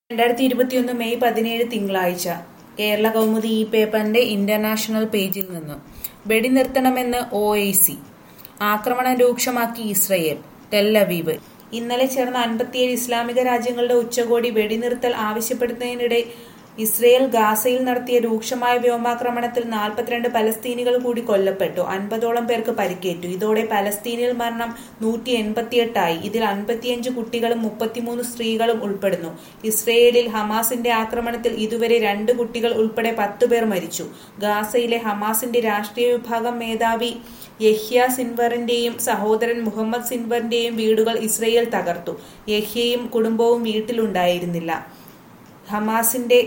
2021 May 17 തിങ്കളാഴ്ച കേരള കൗമുദി ഈ പേപ്പറിന്റെ ഇന്റർനാഷണൽ പേജിൽ നിന്ന് വെടിനിർത്തണമെന്ന് ഒഐസി. ആക്രമണം രൂക്ഷമാക്കി ഇസ്രയേൽ. Tel Aviv. ഇന്നലെ ചേർന്ന 57 ഇസ്ലാമിക രാജ്യങ്ങളുടെ ഉച്ചകോടി വെടിനിർത്തൽ ആവശ്യപ്പെടുന്നതിനിടെ ഇസ്രയേൽ ഗാസയിൽ നടത്തിയ രൂക്ഷമായ വ്യോമാക്രമണത്തിൽ 42 പലസ്തീനികൾ കൂടി കൊല്ലപ്പെട്ടു. 50ഓളം പേർക്ക് പരിക്കേറ്റു. ഇതോടെ പലസ്തീനിൽ മരണം 188 ആയി. ഇതിൽ 55 കുട്ടികളും 33 സ്ത്രീകളും ഉൾപ്പെടുന്നു. ഇസ്രയേലിൽ ഹമാസിന്റെ ആക്രമണത്തിൽ ഇതുവരെ 2 കുട്ടികൾ ഉൾപ്പെടെ 10 പേർ മരിച്ചു. ഗാസയിലെ ഹമാസിന്റെ രാഷ്ട്രീയ വിഭാഗം മേധാവി യഹ്യ സിൻവറിന്റെയും സഹോദരൻ മുഹമ്മദ് സിൻവറിന്റെയും വീടുകൾ ഇസ്രയേൽ തകർത്തു. യഹ്യയും കുടുംബവും വീട്ടിലുണ്ടായിരുന്നില്ല. ഹമാസിന്റെ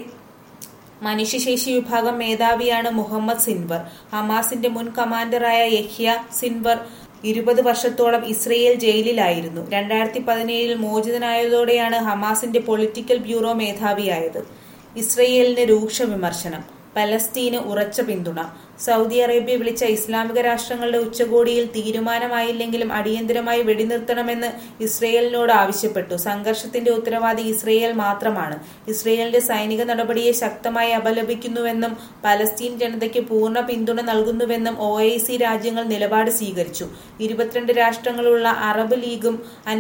മനുഷ്യശേഷി വിഭാഗം മേധാവിയാണ് മുഹമ്മദ് സിൻവർ. ഹമാസിന്റെ മുൻ കമാൻഡറായ യഹ്യ സിൻവർ 20 വർഷത്തോളം ഇസ്രയേൽ ജയിലിലായിരുന്നു. 2017 മോചിതനായതോടെയാണ് ഹമാസിന്റെ പൊളിറ്റിക്കൽ ബ്യൂറോ മേധാവിയായത്. ഇസ്രയേലിന് രൂക്ഷ വിമർശനം. പലസ്തീന് ഉറച്ച പിന്തുണ. സൗദി അറേബ്യ വിളിച്ച ഇസ്ലാമിക രാഷ്ട്രങ്ങളുടെ ഉച്ചകോടിയിൽ തീരുമാനമായില്ലെങ്കിലും അടിയന്തരമായി വെടിനിർത്തണമെന്ന് ഇസ്രയേലിനോട് ആവശ്യപ്പെട്ടു. സംഘർഷത്തിന്റെ ഉത്തരവാദി ഇസ്രയേൽ മാത്രമാണ്. ഇസ്രയേലിന്റെ സൈനിക നടപടിയെ ശക്തമായി അപലപിക്കുന്നുവെന്നും പലസ്തീൻ ജനതയ്ക്ക് പൂർണ്ണ പിന്തുണ നൽകുന്നുവെന്നും ഒഐസി രാജ്യങ്ങൾ നിലപാട് സ്വീകരിച്ചു. 22 രാഷ്ട്രങ്ങളുള്ള അറബ് ലീഗും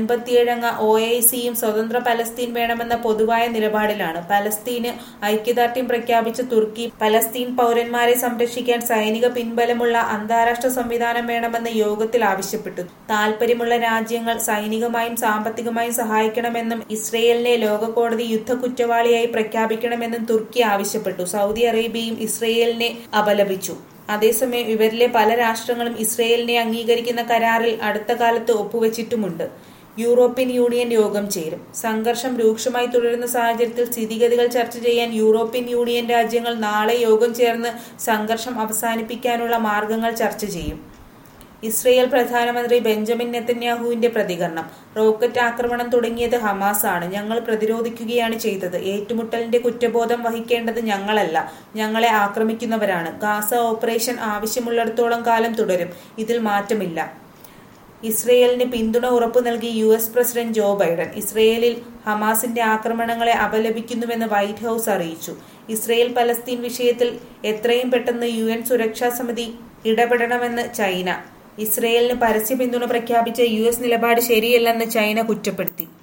57 അംഗ ഒഐസിയും സ്വതന്ത്ര പലസ്തീൻ വേണമെന്ന പൊതുവായ നിലപാടിലാണ്. പലസ്തീന് ഐക്യദാർഢ്യം പ്രഖ്യാപിച്ച തുർക്കി പലസ്തീൻ പൗരന്മാരെ സംരക്ഷിക്കാൻ സൈനിക പിൻബലമുള്ള അന്താരാഷ്ട്ര സംവിധാനം വേണമെന്ന് യോഗത്തിൽ ആവശ്യപ്പെട്ടു. താൽപര്യമുള്ള രാജ്യങ്ങൾ സൈനികമായും സാമ്പത്തികമായും സഹായിക്കണമെന്നും ഇസ്രയേലിനെ ലോക കോടതി യുദ്ധ കുറ്റവാളിയായി പ്രഖ്യാപിക്കണമെന്നും തുർക്കി ആവശ്യപ്പെട്ടു. സൗദി അറേബ്യയും ഇസ്രയേലിനെ അപലപിച്ചു. അതേസമയം ഇവരിലെ പല രാഷ്ട്രങ്ങളും ഇസ്രയേലിനെ അംഗീകരിക്കുന്ന കരാറിൽ അടുത്ത കാലത്ത് ഒപ്പുവെച്ചിട്ടുമുണ്ട്. യൂറോപ്യൻ യൂണിയൻ യോഗം ചേരും. സംഘർഷം രൂക്ഷമായി തുടരുന്ന സാഹചര്യത്തിൽ സ്ഥിതിഗതികൾ ചർച്ച ചെയ്യാൻ യൂറോപ്യൻ യൂണിയൻ രാജ്യങ്ങൾ നാളെ യോഗം ചേർന്ന് സംഘർഷം അവസാനിപ്പിക്കാനുള്ള മാർഗങ്ങൾ ചർച്ച ചെയ്യും. ഇസ്രയേൽ പ്രധാനമന്ത്രി ബെഞ്ചമിൻ നെതന്യാഹുവിന്റെ പ്രതികരണം. റോക്കറ്റ് ആക്രമണം തുടങ്ങിയത് ഹമാസ് ആണ്. ഞങ്ങൾ പ്രതിരോധിക്കുകയാണ് ചെയ്തത്. ഏറ്റുമുട്ടലിന്റെ കുറ്റബോധം വഹിക്കേണ്ടത് ഞങ്ങളല്ല, ഞങ്ങളെ ആക്രമിക്കുന്നവരാണ്. ഗാസ ഓപ്പറേഷൻ ആവശ്യമുള്ളിടത്തോളം കാലം തുടരും. ഇതിൽ മാറ്റമില്ല. ഇസ്രയേലിന് പിന്തുണ ഉറപ്പു നൽകി US പ്രസിഡന്റ് ജോ ബൈഡൻ. ഇസ്രയേലിൽ ഹമാസിന്റെ ആക്രമണങ്ങളെ അപലപിക്കുന്നുവെന്ന് വൈറ്റ് ഹൌസ് അറിയിച്ചു. ഇസ്രയേൽ പലസ്തീൻ വിഷയത്തിൽ എത്രയും പെട്ടെന്ന് UN സുരക്ഷാ സമിതി ഇടപെടണമെന്ന് ചൈന. ഇസ്രയേലിന് പരസ്യ പിന്തുണ പ്രഖ്യാപിച്ച US നിലപാട് ശരിയല്ലെന്ന് ചൈന കുറ്റപ്പെടുത്തി.